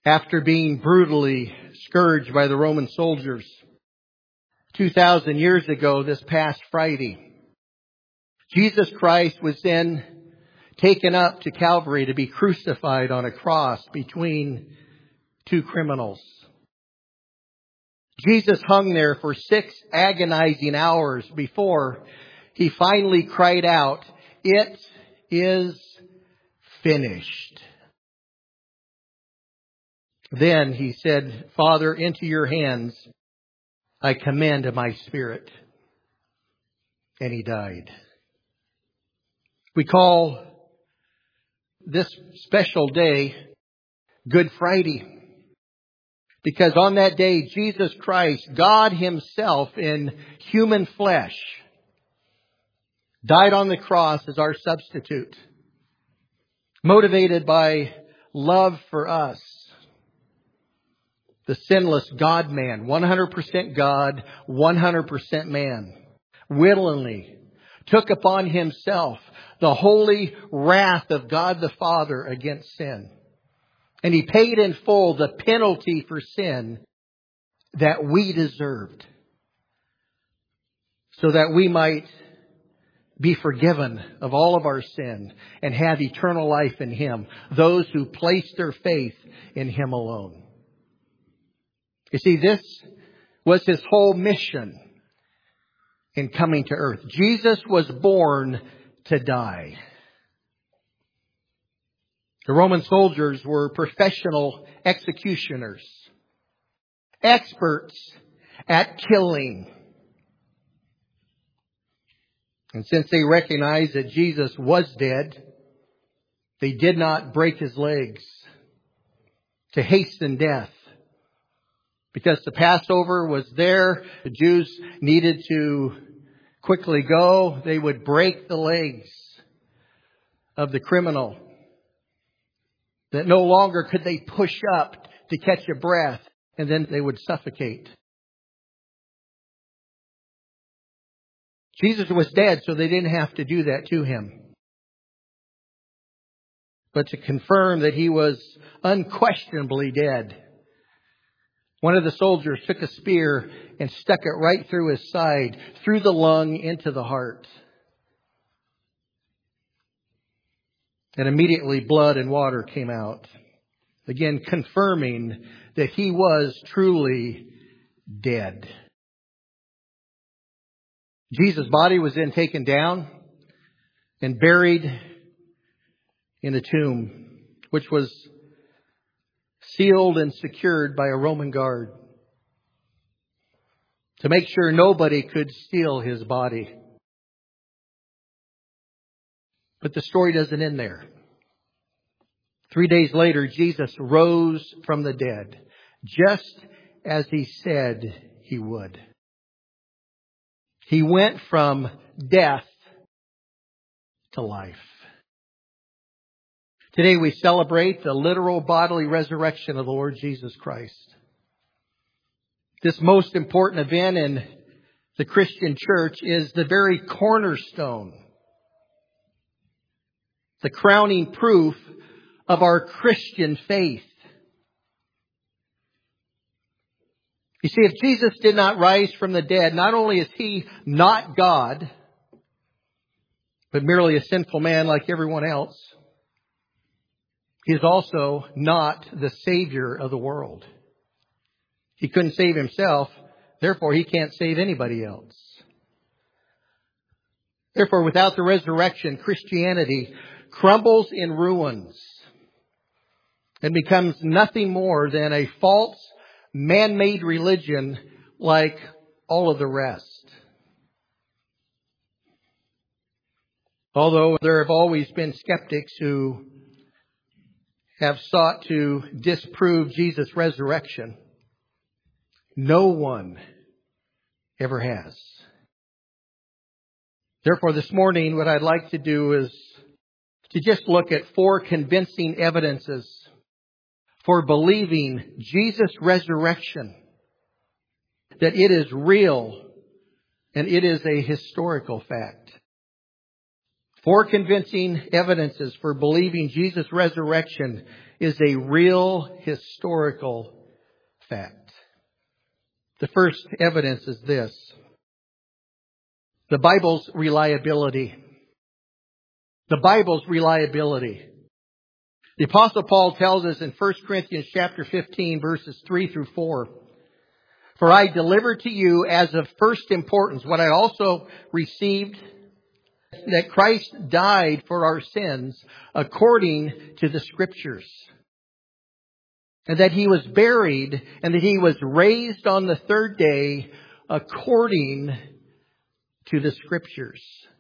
after being brutally scourged by the Roman soldiers 2,000 years ago this past Friday. Jesus Christ was then taken up to Calvary to be crucified on a cross between two criminals. Jesus hung there for 6 agonizing hours before he finally cried out, "It is finished." Then he said, "Father, into your hands I commend my spirit." And he died. We call this special day Good Friday, because on that day, Jesus Christ, God Himself in human flesh, died on the cross as our substitute, motivated by love for us. The sinless God-man, 100% God, 100% man, willingly took upon Himself the holy wrath of God the Father against sin. And He paid in full the penalty for sin that we deserved, so that we might be forgiven of all of our sin and have eternal life in Him, those who place their faith in Him alone. You see, this was His whole mission in coming to earth. Jesus was born to die. The Roman soldiers were professional executioners, experts at killing. And since they recognized that Jesus was dead, they did not break His legs to hasten death. Because the Passover was there, the Jews needed to quickly go. They would break the legs of the criminal, that no longer could they push up to catch a breath, and then they would suffocate. Jesus was dead, so they didn't have to do that to Him. But to confirm that He was unquestionably dead, one of the soldiers took a spear and stuck it right through His side, through the lung into the heart. And immediately blood and water came out, again confirming that He was truly dead. Jesus' body was then taken down and buried in a tomb, which was sealed and secured by a Roman guard to make sure nobody could steal His body. But the story doesn't end there. 3 days later, Jesus rose from the dead, just as He said He would. He went from death to life. Today we celebrate the literal bodily resurrection of the Lord Jesus Christ. This most important event in the Christian church is the very cornerstone, the crowning proof of our Christian faith. You see, if Jesus did not rise from the dead, not only is He not God, but merely a sinful man like everyone else, He is also not the Savior of the world. He couldn't save Himself, therefore He can't save anybody else. Therefore, without the resurrection, Christianity crumbles in ruins and becomes nothing more than a false, man-made religion like all of the rest. Although there have always been skeptics who have sought to disprove Jesus' resurrection, no one ever has. Therefore, this morning, what I'd like to do is to just look at 4 convincing evidences for believing Jesus' resurrection, that it is real and it is a historical fact. 4 convincing evidences for believing Jesus' resurrection is a real historical fact. The first evidence is this: the Bible's reliability. The Bible's reliability. The Apostle Paul tells us in 1 Corinthians chapter 15, verses 3 through 4, "For I delivered to you as of first importance what I also received, that Christ died for our sins according to the Scriptures, and that He was buried, and that He was raised on the third day according to the Scriptures."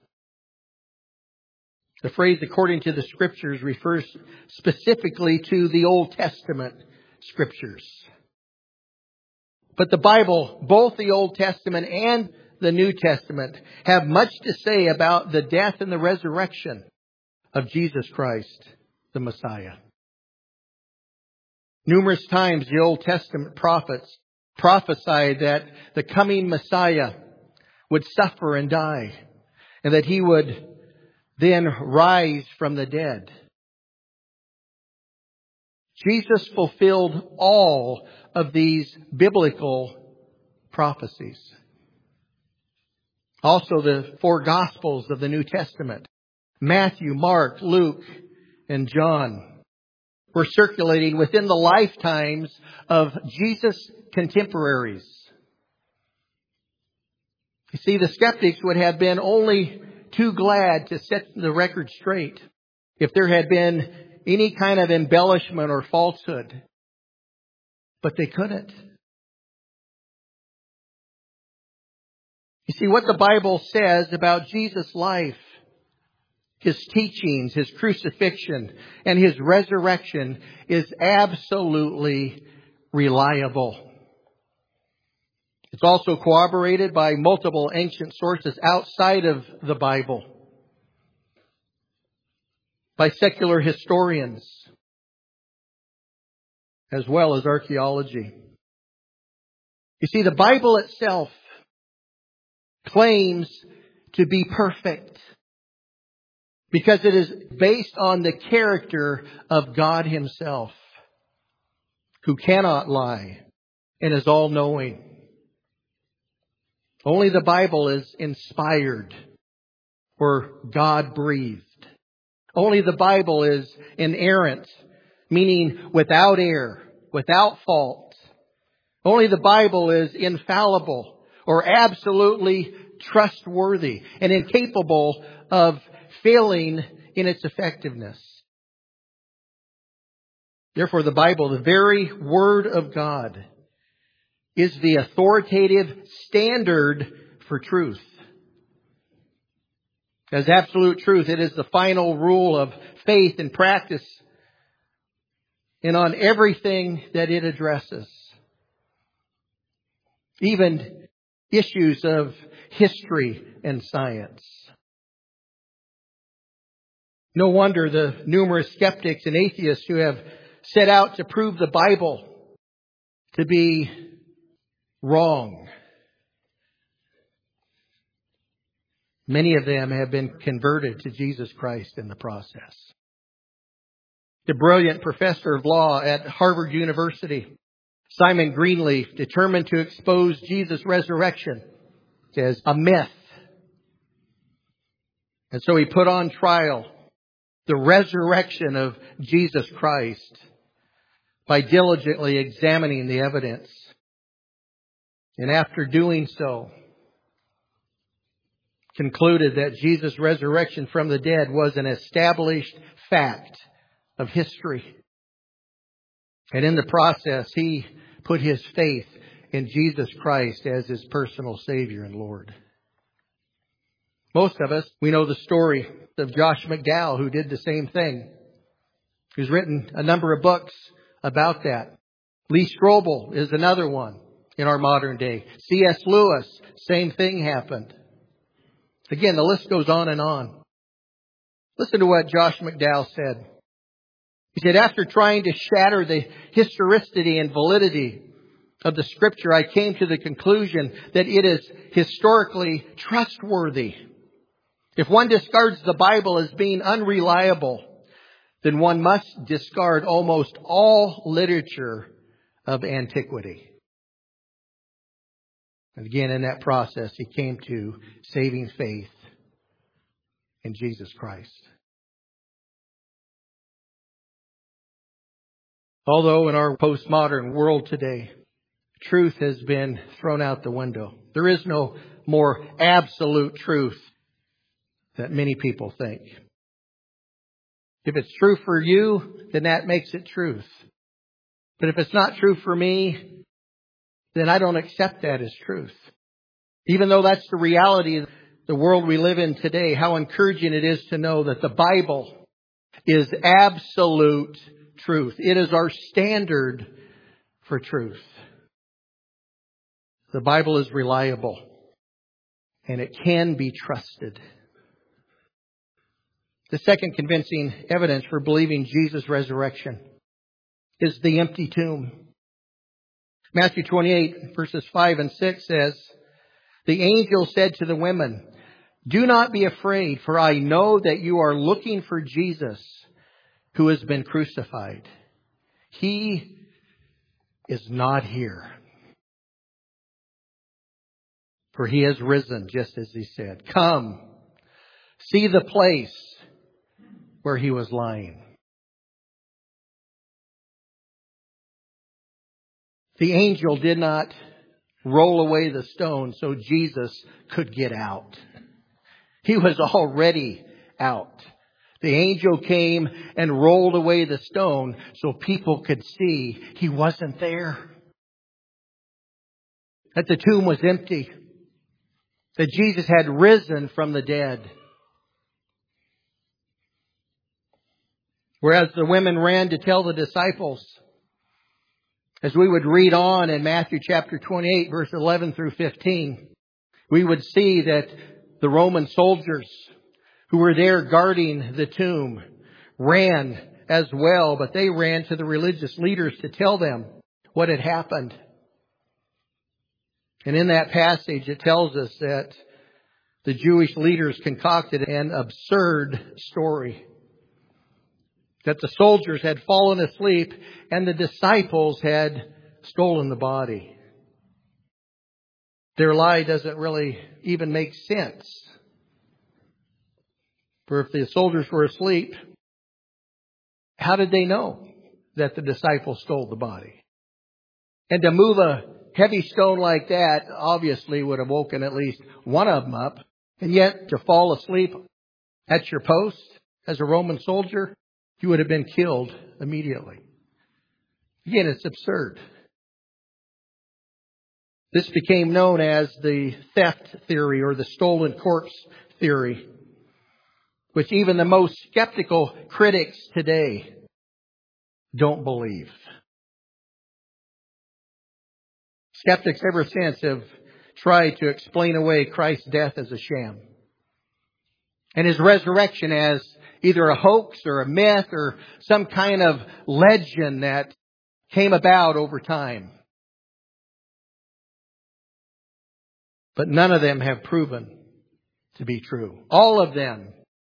The phrase "according to the Scriptures" refers specifically to the Old Testament Scriptures. But the Bible, both the Old Testament and the New Testament, have much to say about the death and the resurrection of Jesus Christ, the Messiah. Numerous times the Old Testament prophets prophesied that the coming Messiah would suffer and die, and that He would then rise from the dead. Jesus fulfilled all of these biblical prophecies. Also, the four Gospels of the New Testament, Matthew, Mark, Luke, and John, were circulating within the lifetimes of Jesus' contemporaries. You see, the skeptics would have been only too glad to set the record straight if there had been any kind of embellishment or falsehood. But they couldn't. You see, what the Bible says about Jesus' life, His teachings, His crucifixion, and His resurrection is absolutely reliable. It's also corroborated by multiple ancient sources outside of the Bible, by secular historians, as well as archaeology. You see, the Bible itself claims to be perfect because it is based on the character of God Himself, who cannot lie and is all-knowing. Only the Bible is inspired or God-breathed. Only the Bible is inerrant, meaning without error, without fault. Only the Bible is infallible or absolutely trustworthy and incapable of failing in its effectiveness. Therefore, the Bible, the very Word of God, is the authoritative standard for truth. As absolute truth, it is the final rule of faith and practice, and on everything that it addresses. Even issues of history and science. No wonder the numerous skeptics and atheists who have set out to prove the Bible to be wrong. Many of them have been converted to Jesus Christ in the process. The brilliant professor of law at Harvard University, Simon Greenleaf, determined to expose Jesus' resurrection as a myth. And so he put on trial the resurrection of Jesus Christ by diligently examining the evidence. And after doing so, concluded that Jesus' resurrection from the dead was an established fact of history. And in the process, he put his faith in Jesus Christ as his personal Savior and Lord. Most of us, we know the story of Josh McDowell, who did the same thing. He's written a number of books about that. Lee Strobel is another one in our modern day. C.S. Lewis, same thing happened. Again, the list goes on and on. Listen to what Josh McDowell said. He said, after trying to shatter the historicity and validity of the Scripture, I came to the conclusion that it is historically trustworthy. If one discards the Bible as being unreliable, then one must discard almost all literature of antiquity. And again, in that process, he came to saving faith in Jesus Christ. Although in our postmodern world today, truth has been thrown out the window. There is no more absolute truth that many people think. If it's true for you, then that makes it truth. But if it's not true for me, then I don't accept that as truth. Even though that's the reality of the world we live in today, how encouraging it is to know that the Bible is absolute truth. It is our standard for truth. The Bible is reliable and it can be trusted. The second convincing evidence for believing Jesus' resurrection is the empty tomb. Matthew 28 verses 5 and 6 says, "The angel said to the women, 'Do not be afraid, for I know that you are looking for Jesus who has been crucified. He is not here, for he has risen, just as he said. Come, see the place where he was lying.'" The angel did not roll away the stone so Jesus could get out. He was already out. The angel came and rolled away the stone so people could see he wasn't there. That the tomb was empty. That Jesus had risen from the dead. Whereas the women ran to tell the disciples, as we would read on in Matthew chapter 28, verse 11 through 15, we would see that the Roman soldiers who were there guarding the tomb ran as well, but they ran to the religious leaders to tell them what had happened. And in that passage, it tells us that the Jewish leaders concocted an absurd story. That the soldiers had fallen asleep and the disciples had stolen the body. Their lie doesn't really even make sense. For if the soldiers were asleep, how did they know that the disciples stole the body? And to move a heavy stone like that obviously would have woken at least one of them up. And yet to fall asleep at your post as a Roman soldier, you would have been killed immediately. Again, it's absurd. This became known as the theft theory or the stolen corpse theory, which even the most skeptical critics today don't believe. Skeptics ever since have tried to explain away Christ's death as a sham and his resurrection as either a hoax or a myth or some kind of legend that came about over time. But none of them have proven to be true. All of them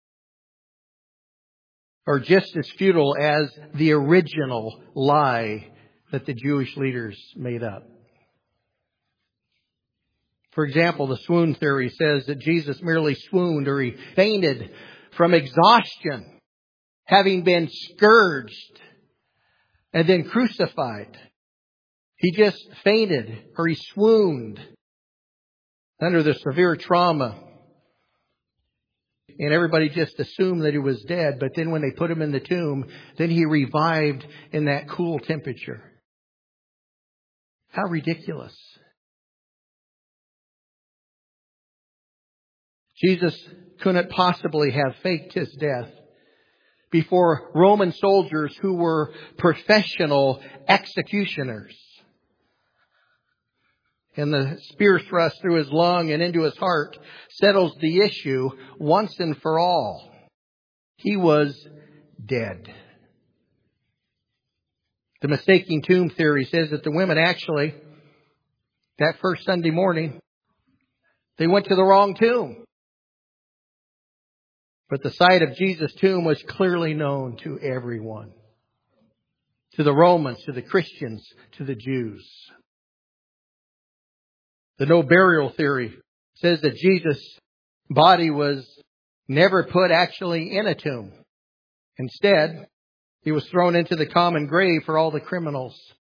are just as futile as the original lie that the Jewish leaders made up. For example, the swoon theory says that Jesus merely swooned or he fainted from exhaustion, having been scourged and then crucified. He just fainted or he swooned under the severe trauma. And everybody just assumed that he was dead. But then when they put him in the tomb, then he revived in that cool temperature. How ridiculous. Jesus couldn't possibly have faked his death before Roman soldiers who were professional executioners. And the spear thrust through his lung and into his heart settles the issue once and for all. He was dead. The mistaken tomb theory says that the women actually, that first Sunday morning, they went to the wrong tomb. But the site of Jesus' tomb was clearly known to everyone. To the Romans, to the Christians, to the Jews. The no burial theory says that Jesus' body was never put actually in a tomb. Instead, he was thrown into the common grave for all the criminals.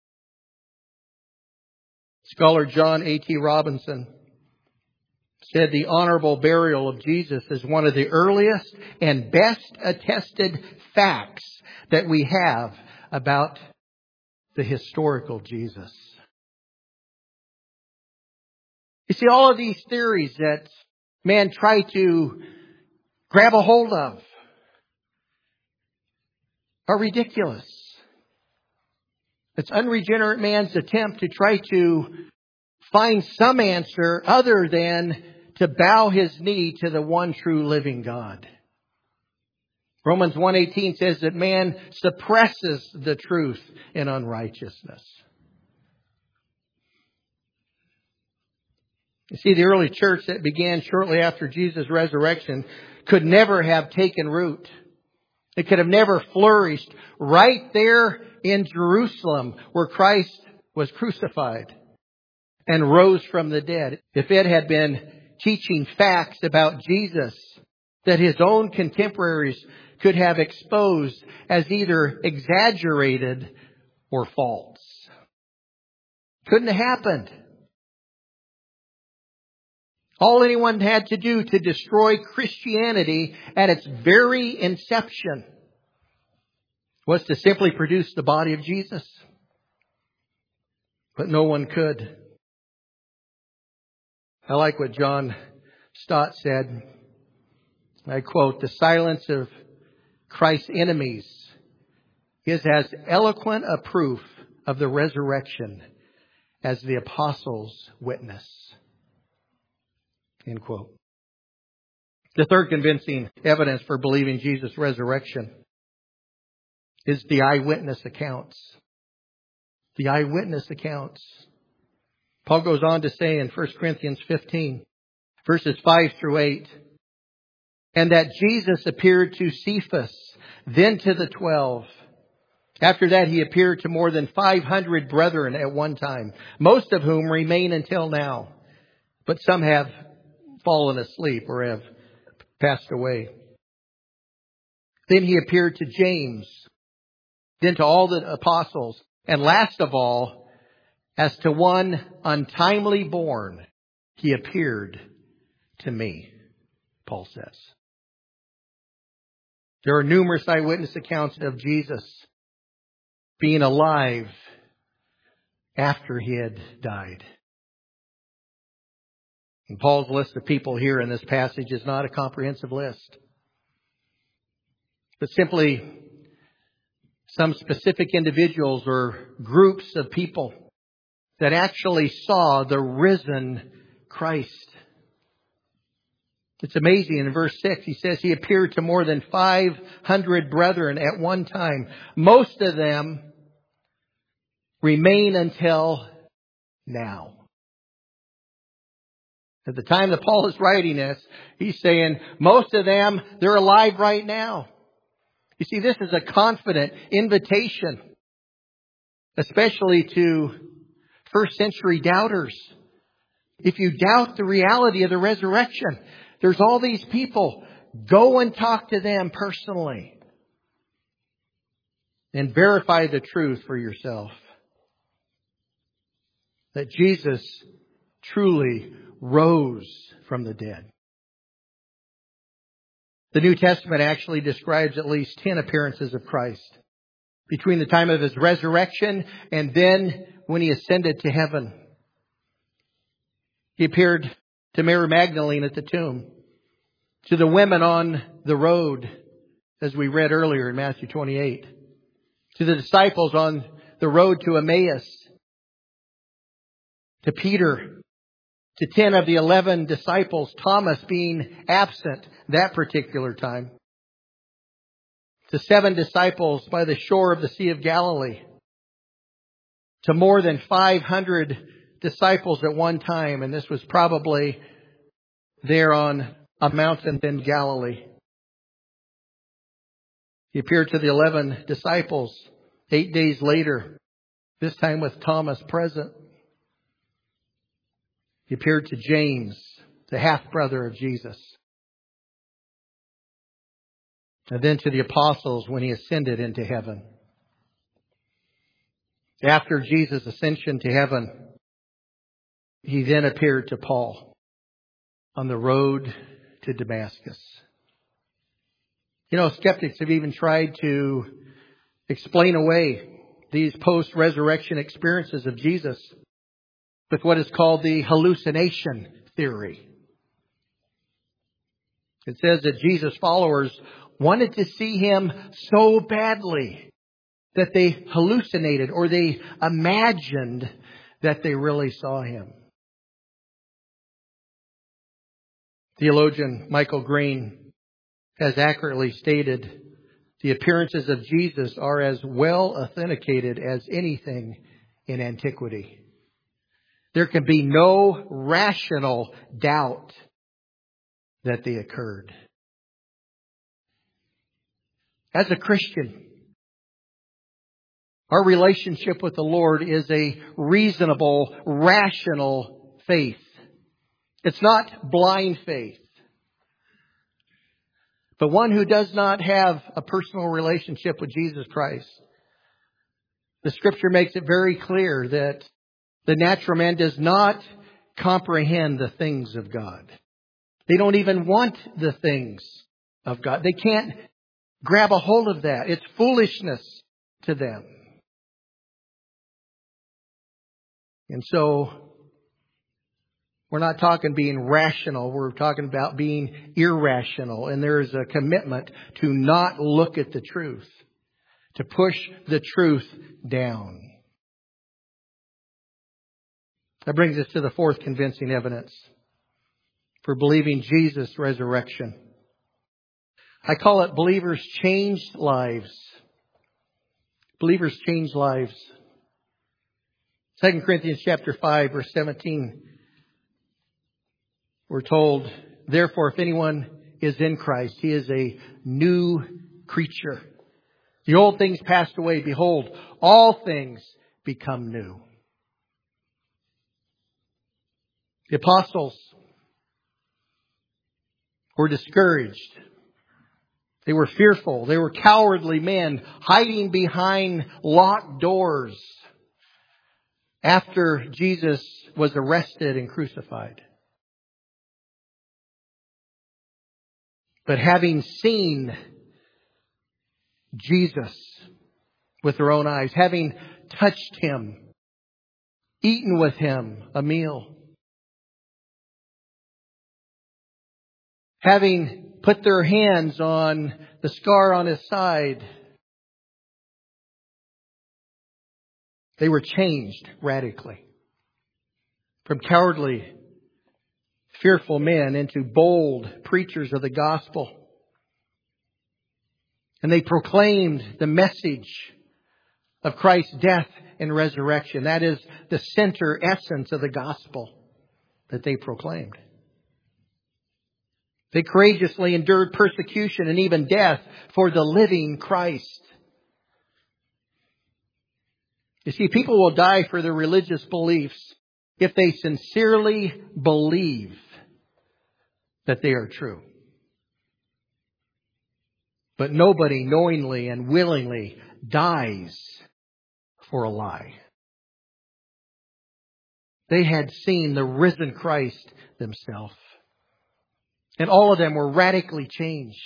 Scholar John A.T. Robinson said the honorable burial of Jesus is one of the earliest and best attested facts that we have about the historical Jesus. You see, all of these theories that man tried to grab a hold of are ridiculous. It's unregenerate man's attempt to try to find some answer other than to bow his knee to the one true living God. Romans 1:18 says that man suppresses the truth in unrighteousness. You see, the early church that began shortly after Jesus' resurrection could never have taken root. It could have never flourished right there in Jerusalem where Christ was crucified and rose from the dead if it had been teaching facts about Jesus that his own contemporaries could have exposed as either exaggerated or false. Couldn't have happened. All anyone had to do to destroy Christianity at its very inception was to simply produce the body of Jesus. But no one could. I like what John Stott said. I quote, "The silence of Christ's enemies is as eloquent a proof of the resurrection as the apostles' witness." End quote. The third convincing evidence for believing Jesus' resurrection is the eyewitness accounts. The eyewitness accounts. Paul goes on to say in 1 Corinthians 15, verses 5 through 8, "And that Jesus appeared to Cephas, then to the 12. After that, he appeared to more than 500 brethren at one time, most of whom remain until now. But some have fallen asleep or have passed away. Then he appeared to James, then to all the apostles, and last of all, as to one untimely born, he appeared to me," Paul says. There are numerous eyewitness accounts of Jesus being alive after he had died. And Paul's list of people here in this passage is not a comprehensive list, but simply some specific individuals or groups of people that actually saw the risen Christ. It's amazing. In verse 6, he says he appeared to more than 500 brethren at one time. Most of them remain until now. At the time that Paul is writing this, he's saying most of them, they're alive right now. You see, this is a confident invitation, especially to first century doubters. If you doubt the reality of the resurrection, there's all these people. Go and talk to them personally and verify the truth for yourself. That Jesus truly rose from the dead. The New Testament actually describes at least 10 appearances of Christ between the time of his resurrection and then when he ascended to heaven. He appeared to Mary Magdalene at the tomb, to the women on the road, as we read earlier in Matthew 28, to the disciples on the road to Emmaus, to Peter, to 10 of the 11 disciples, Thomas being absent that particular time, to 7 disciples by the shore of the Sea of Galilee, to more than 500 disciples at one time, and this was probably there on a mountain in Galilee. He appeared to the 11 disciples 8 days later, this time with Thomas present. He appeared to James, the half-brother of Jesus. And then to the apostles when he ascended into heaven. After Jesus' ascension to heaven, he then appeared to Paul on the road to Damascus. You know, skeptics have even tried to explain away these post-resurrection experiences of Jesus with what is called the hallucination theory. It says that Jesus' followers wanted to see him so badly that they hallucinated or they imagined that they really saw him. Theologian Michael Green has accurately stated, the appearances of Jesus are as well authenticated as anything in antiquity. There can be no rational doubt that they occurred. As a Christian, our relationship with the Lord is a reasonable, rational faith. It's not blind faith. But one who does not have a personal relationship with Jesus Christ. The Scripture makes it very clear that the natural man does not comprehend the things of God. They don't even want the things of God. They can't grab a hold of that. It's foolishness to them. And so, we're not talking being rational. We're talking about being irrational. And there is a commitment to not look at the truth. To push the truth down. That brings us to the fourth convincing evidence for believing Jesus' resurrection. I call it believers' changed lives. Believers' changed lives. 2 Corinthians chapter 5, verse 17. We're told, therefore, if anyone is in Christ, he is a new creature. The old things passed away. Behold, all things become new. The apostles were discouraged. They were fearful. They were cowardly men hiding behind locked doors after Jesus was arrested and crucified. But having seen Jesus with their own eyes, having touched Him, eaten with Him a meal, having put their hands on the scar on His side, they were changed radically from cowardly, fearful men into bold preachers of the gospel. And they proclaimed the message of Christ's death and resurrection. That is the center essence of the gospel that they proclaimed. They courageously endured persecution and even death for the living Christ. You see, people will die for their religious beliefs if they sincerely believe that they are true. But nobody knowingly and willingly dies for a lie. They had seen the risen Christ themselves. And all of them were radically changed.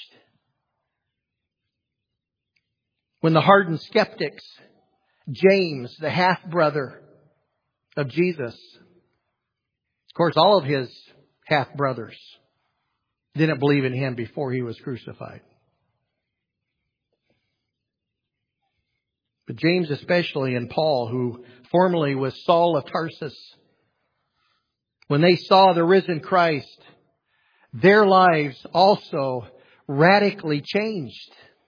When the hardened skeptics, James, the half-brother of Jesus, of course, all of his half-brothers didn't believe in Him before He was crucified. But James especially, and Paul, who formerly was Saul of Tarsus, when they saw the risen Christ, their lives also radically changed.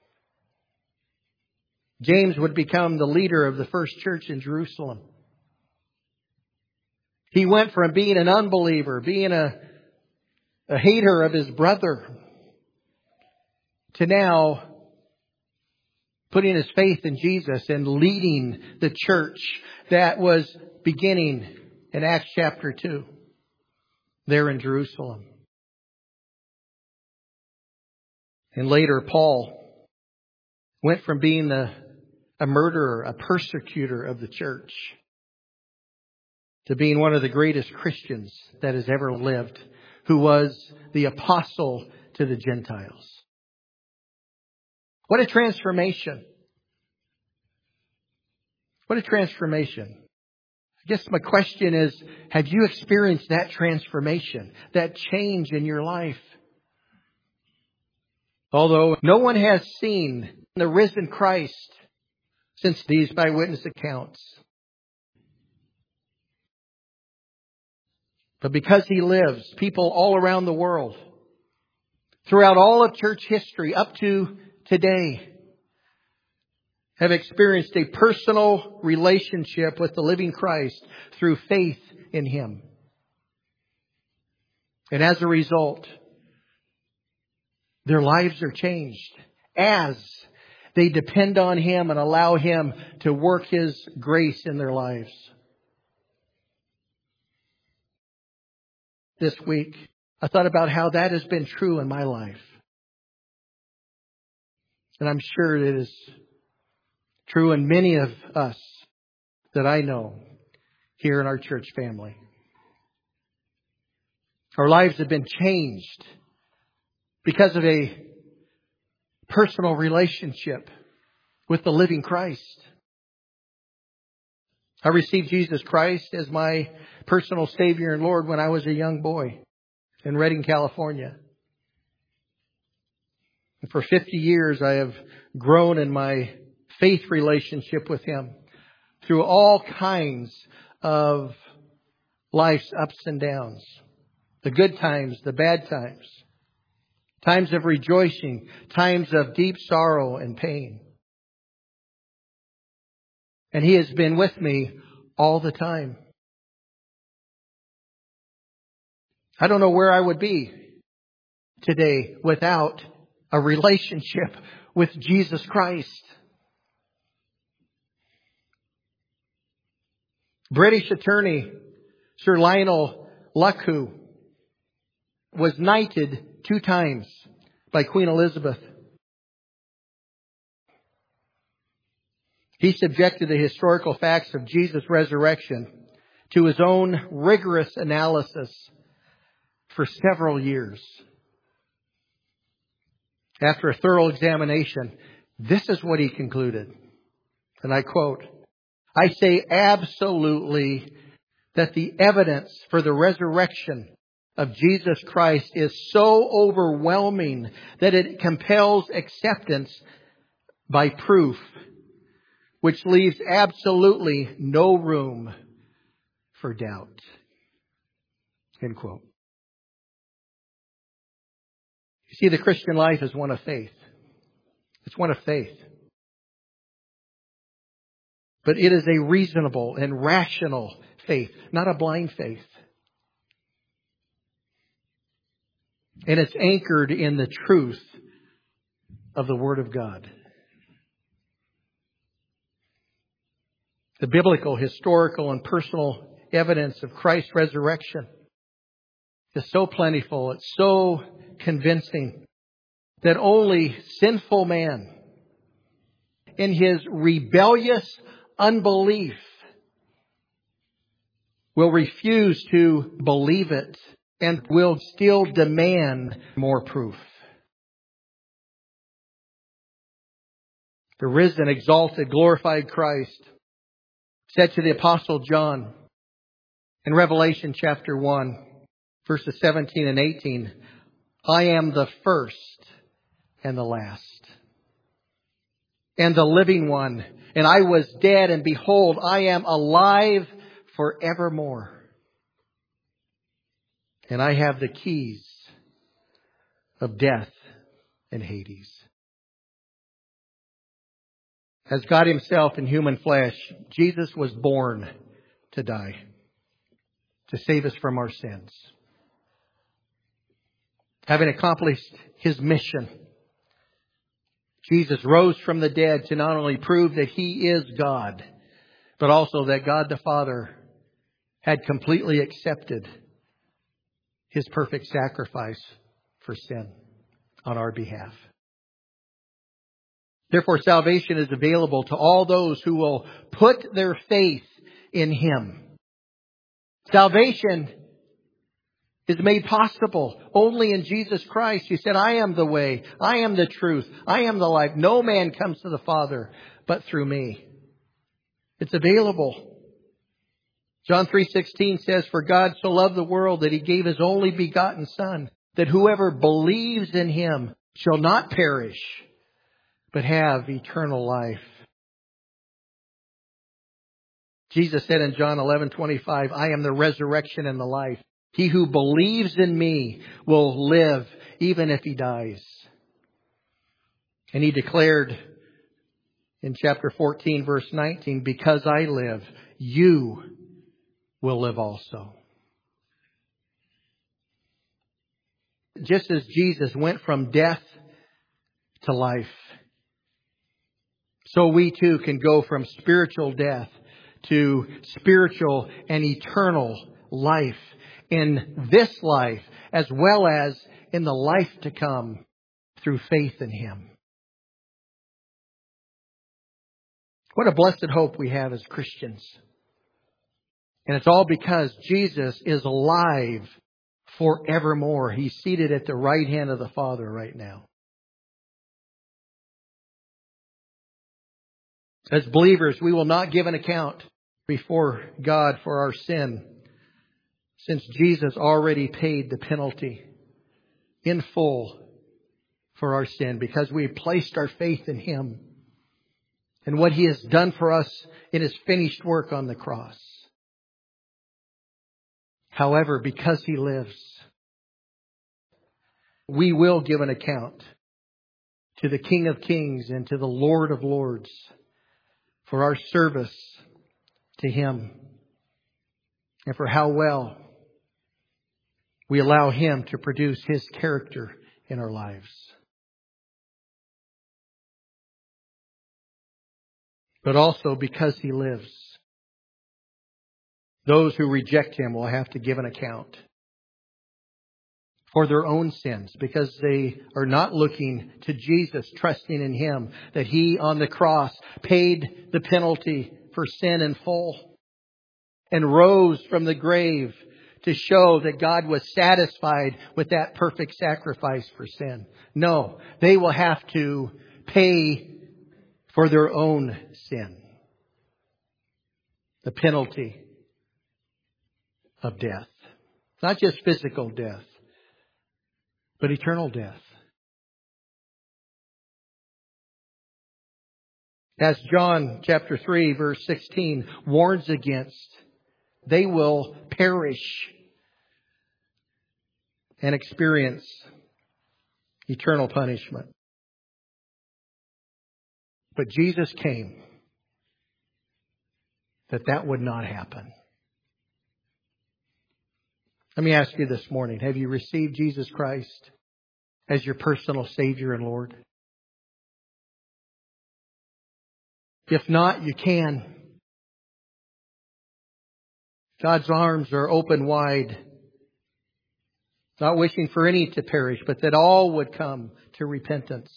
James would become the leader of the first church in Jerusalem. He went from being an unbeliever, being a hater of his brother, to now putting his faith in Jesus and leading the church that was beginning in Acts chapter 2 there in Jerusalem. And later, Paul went from being a murderer, a persecutor of the church, to being one of the greatest Christians that has ever lived, who was the apostle to the Gentiles. What a transformation. What a transformation. I guess my question is, have you experienced that transformation, that change in your life? Although no one has seen the risen Christ since these eyewitness accounts. But because He lives, people all around the world, throughout all of church history up to today, have experienced a personal relationship with the living Christ through faith in Him. And as a result, their lives are changed as they depend on Him and allow Him to work His grace in their lives. This week, I thought about how that has been true in my life. And I'm sure it is true in many of us that I know here in our church family. Our lives have been changed because of a personal relationship with the living Christ. I received Jesus Christ as my personal Savior and Lord when I was a young boy in Redding, California. And for 50 years, I have grown in my faith relationship with Him through all kinds of life's ups and downs. The good times, the bad times. Times of rejoicing, times of deep sorrow and pain. And He has been with me all the time. I don't know where I would be today without a relationship with Jesus Christ. British attorney Sir Lionel Luckhoo was knighted 2 times by Queen Elizabeth. He subjected the historical facts of Jesus' resurrection to his own rigorous analysis for several years. After a thorough examination, this is what he concluded. And I quote, "I say absolutely that the evidence for the resurrection of Jesus Christ is so overwhelming that it compels acceptance by proof, which leaves absolutely no room for doubt." End quote. You see, the Christian life is one of faith. It's one of faith. But it is a reasonable and rational faith, not a blind faith. And it's anchored in the truth of the Word of God. The biblical, historical, and personal evidence of Christ's resurrection is so plentiful, it's so convincing, that only sinful man in his rebellious unbelief will refuse to believe it and will still demand more proof. The risen, exalted, glorified Christ said to the Apostle John in Revelation chapter 1, verses 17 and 18, "I am the first and the last, and the living one. And I was dead, and behold, I am alive forevermore. And I have the keys of death and Hades." As God Himself in human flesh, Jesus was born to die, to save us from our sins. Having accomplished His mission, Jesus rose from the dead to not only prove that He is God, but also that God the Father had completely accepted His perfect sacrifice for sin on our behalf. Therefore, salvation is available to all those who will put their faith in Him. Salvation is made possible only in Jesus Christ. He said, I am the way, I am the truth, I am the life. No man comes to the Father but through me. It's available. John 3:16 says, for God so loved the world that He gave His only begotten Son, that whoever believes in Him shall not perish, but have eternal life. Jesus said in John 11:25, I am the resurrection and the life. He who believes in me will live even if he dies. And He declared in chapter 14, verse 19, because I live, you will live also. Just as Jesus went from death to life, so we too can go from spiritual death to spiritual and eternal life in this life as well as in the life to come through faith in Him. What a blessed hope we have as Christians. And it's all because Jesus is alive forevermore. He's seated at the right hand of the Father right now. As believers, we will not give an account before God for our sin, since Jesus already paid the penalty in full for our sin, because we placed our faith in Him and what He has done for us in His finished work on the cross. However, because He lives, we will give an account to the King of Kings and to the Lord of Lords for our service to Him and for how well we allow Him to produce His character in our lives. But also because He lives, those who reject Him will have to give an account for their own sins, because they are not looking to Jesus, trusting in Him, that He on the cross paid the penalty for sin in full and rose from the grave to show that God was satisfied with that perfect sacrifice for sin. No, they will have to pay for their own sin. The penalty of death. Not just physical death, but eternal death. As John chapter 3 verse 16 warns against, they will perish and experience eternal punishment. But Jesus came that would not happen. Let me ask you this morning, have you received Jesus Christ as your personal Savior and Lord? If not, you can. God's arms are open wide, not wishing for any to perish, but that all would come to repentance.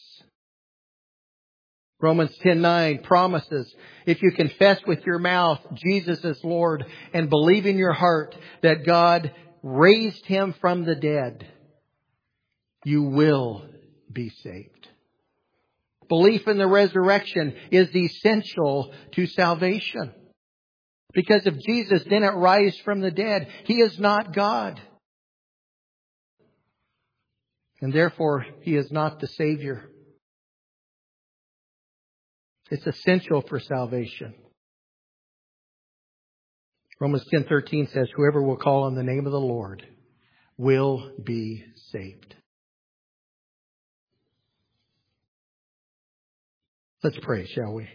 Romans 10:9 promises, if you confess with your mouth Jesus is Lord and believe in your heart that God raised Him from the dead, you will be saved. Belief in the resurrection is essential to salvation. Because if Jesus didn't rise from the dead, He is not God. And therefore, He is not the Savior. It's essential for salvation. Romans 10:13 says, whoever will call on the name of the Lord will be saved. Let's pray, shall we?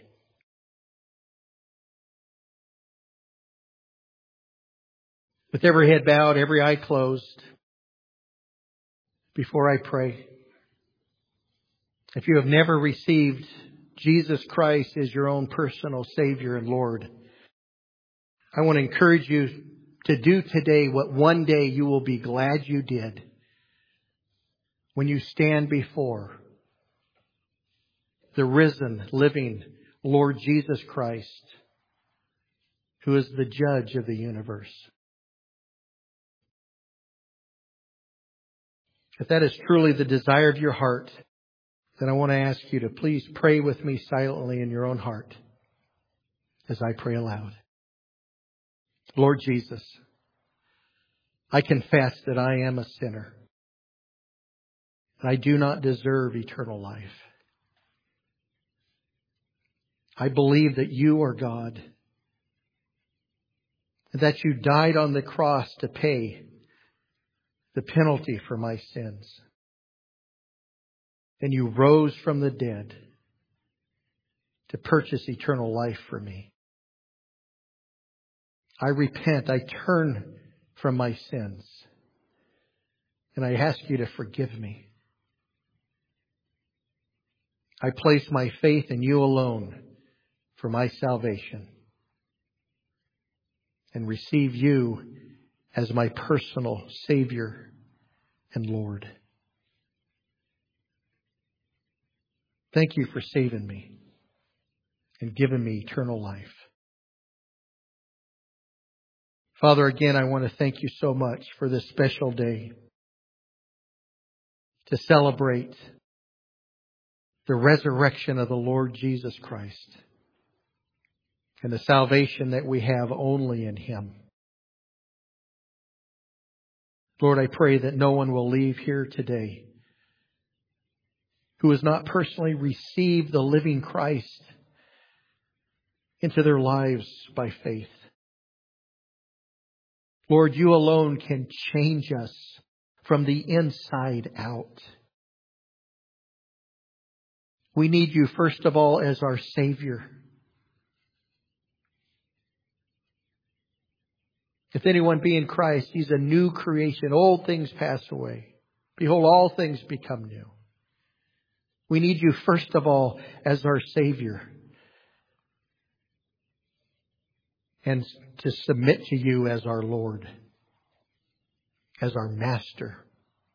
With every head bowed, every eye closed, before I pray, If you have never received Jesus Christ as your own personal Savior and Lord, I want to encourage you to do today what one day you will be glad you did when you stand before the risen, living Lord Jesus Christ, who is the judge of the universe. If that is truly the desire of your heart, then I want to ask you to please pray with me silently in your own heart as I pray aloud. Lord Jesus, I confess that I am a sinner. I do not deserve eternal life. I believe that you are God, and that you died on the cross to pay the penalty for my sins. And you rose from the dead to purchase eternal life for me. I repent. I turn from my sins. And I ask you to forgive me. I place my faith in you alone for my salvation. And receive you as my personal Savior and Lord. Thank you for saving me and giving me eternal life. Father, again, I want to thank you so much for this special day to celebrate the resurrection of the Lord Jesus Christ and the salvation that we have only in Him. Lord, I pray that no one will leave here today who has not personally received the living Christ into their lives by faith. Lord, you alone can change us from the inside out. We need you, first of all, as our Savior. If anyone be in Christ, he's a new creation. Old things pass away. Behold, all things become new. We need you, first of all, as our Savior. And to submit to you as our Lord, as our Master.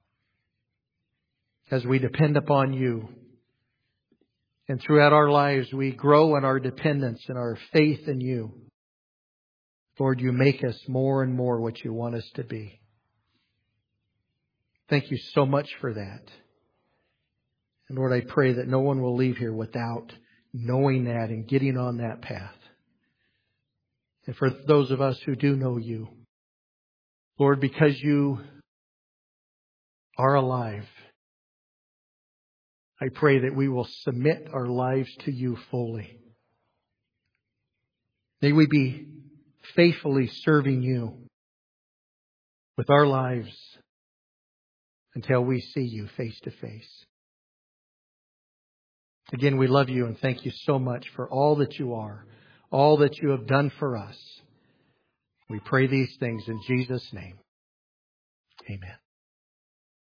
As we depend upon you. And throughout our lives, we grow in our dependence and our faith in you. Lord, you make us more and more what you want us to be. Thank you so much for that. And Lord, I pray that no one will leave here without knowing that and getting on that path. And for those of us who do know you, Lord, because you are alive, I pray that we will submit our lives to you fully. May we be faithfully serving you with our lives until we see you face to face. Again, we love you and thank you so much for all that you are, all that you have done for us. We pray these things in Jesus' name. Amen.